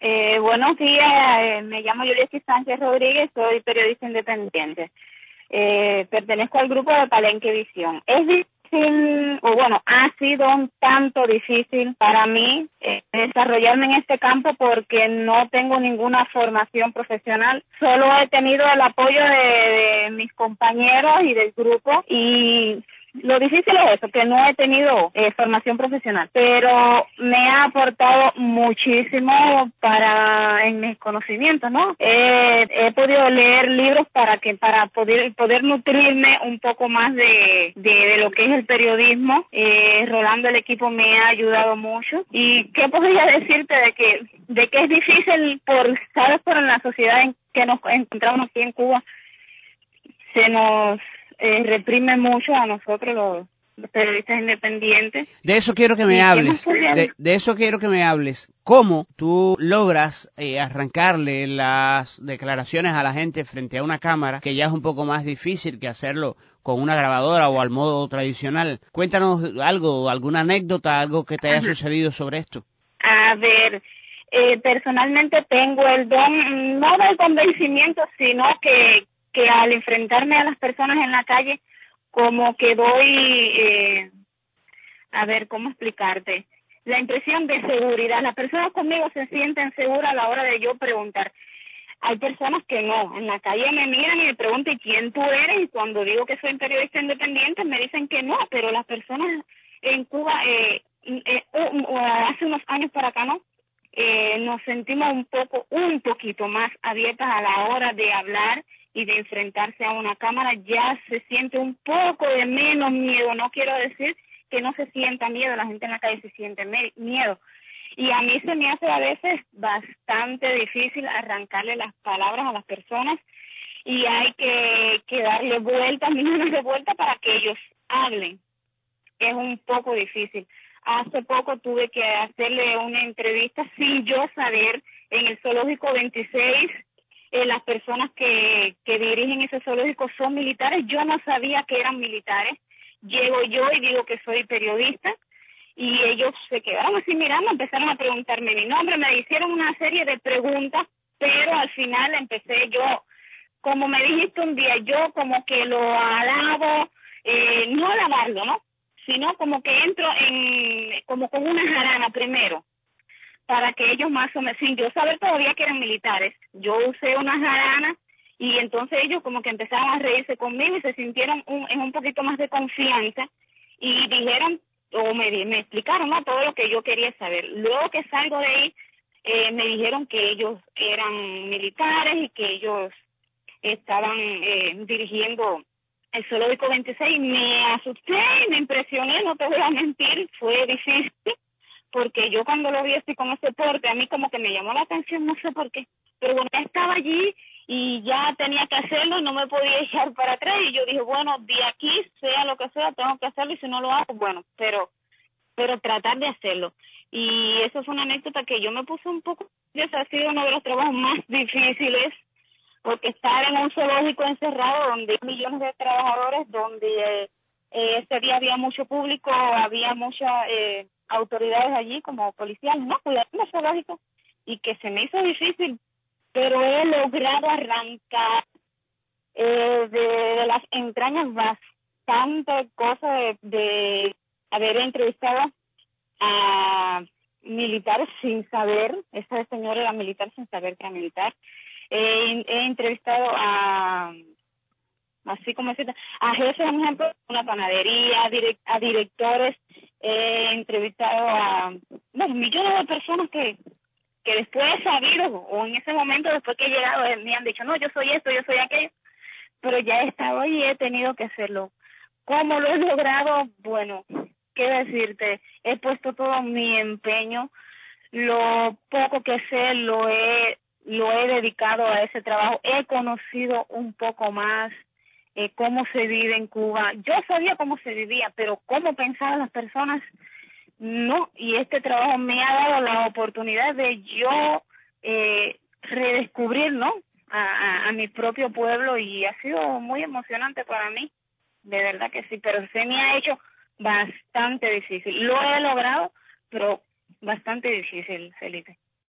Buenos días, me llamo Yuliesky Sánchez Rodríguez, soy periodista independiente. Pertenezco al grupo de Palenque Visión. Es difícil, o bueno, ha sido un tanto difícil para mí desarrollarme en este campo porque no tengo ninguna formación profesional. Solo he tenido el apoyo de mis compañeros y del grupo, y lo difícil es eso, que no he tenido formación profesional, pero me ha aportado muchísimo en mis conocimientos, ¿no? He podido leer libros para poder nutrirme un poco más de lo que es el periodismo. Rolando, el equipo, me ha ayudado mucho. ¿Y qué podría decirte de que es difícil por la sociedad en que nos encontramos aquí en Cuba? Se nos reprime mucho a nosotros los periodistas independientes. De eso quiero que me hables. De eso quiero que me hables. ¿Cómo tú logras arrancarle las declaraciones a la gente frente a una cámara, que ya es un poco más difícil que hacerlo con una grabadora o al modo tradicional? Cuéntanos algo, alguna anécdota, algo que te haya sucedido sobre esto. A ver, personalmente tengo el don, no del convencimiento, sino que al enfrentarme a las personas en la calle, como que doy, a ver, ¿cómo explicarte? La impresión de seguridad. Las personas conmigo se sienten seguras a la hora de yo preguntar. Hay personas que no, en la calle me miran y me preguntan ¿quién tú eres? Y cuando digo que soy periodista independiente me dicen que no, pero las personas en Cuba, hace unos años para acá, ¿no? Nos sentimos un poquito más abiertas a la hora de hablar y de enfrentarse a una cámara. Ya se siente un poco de menos miedo. No quiero decir que no se sienta miedo, la gente en la calle se siente miedo. Y a mí se me hace a veces bastante difícil arrancarle las palabras a las personas, y hay que darle vueltas, millones de vueltas para que ellos hablen. Es un poco difícil. Hace poco tuve que hacerle una entrevista sin yo saber, en el Zoológico 26, las personas que dirigen ese zoológico son militares. Yo no sabía que eran militares. Llego yo y digo que soy periodista, y ellos se quedaron así mirando, empezaron a preguntarme mi nombre, me hicieron una serie de preguntas, pero al final empecé yo, como me dijiste un día, yo como que lo alabo, no alabarlo, ¿no? Sino como que entro como con una jarana primero, para que ellos más o menos, sin yo saber todavía que eran militares, yo usé una jarana, y entonces ellos como que empezaron a reírse conmigo y se sintieron en un poquito más de confianza, y dijeron, o me explicaron, ¿no?, todo lo que yo quería saber. Luego que salgo de ahí, me dijeron que ellos eran militares y que ellos estaban dirigiendo el Zoológico 26. Me asusté, me impresioné, no te voy a mentir, fue difícil, porque yo cuando lo vi así con ese porte, a mí como que me llamó la atención, no sé por qué, pero bueno, estaba allí y ya tenía que hacerlo, no me podía echar para atrás, y yo dije, bueno, de aquí, sea lo que sea, tengo que hacerlo, y si no lo hago, bueno, pero tratar de hacerlo. Y eso fue una anécdota que yo me puse un poco, ese ha sido uno de los trabajos más difíciles, porque estar en un zoológico encerrado donde hay millones de trabajadores, donde ese día había mucho público, había muchas autoridades allí como policiales, ¿no?, cuidando el zoológico, y que se me hizo difícil, pero he logrado arrancar de las entrañas bastante cosas de haber entrevistado a militares sin saber, esta señora era militar sin saber que era militar. He entrevistado así como decirte, a jefes, por ejemplo, de una panadería, a directores. He entrevistado a millones de personas que después he sabido, o en ese momento después que he llegado, me han dicho, no, yo soy esto, yo soy aquello, pero ya he estado ahí y he tenido que hacerlo. ¿Cómo lo he logrado? Bueno, qué decirte, he puesto todo mi empeño, lo poco que sé lo he dedicado a ese trabajo, he conocido un poco más cómo se vive en Cuba. Yo sabía cómo se vivía, pero cómo pensaban las personas, no, y este trabajo me ha dado la oportunidad de yo redescubrir, ¿no?, a mi propio pueblo, y ha sido muy emocionante para mí, de verdad que sí, pero se me ha hecho bastante difícil. Lo he logrado, pero bastante difícil, Felipe.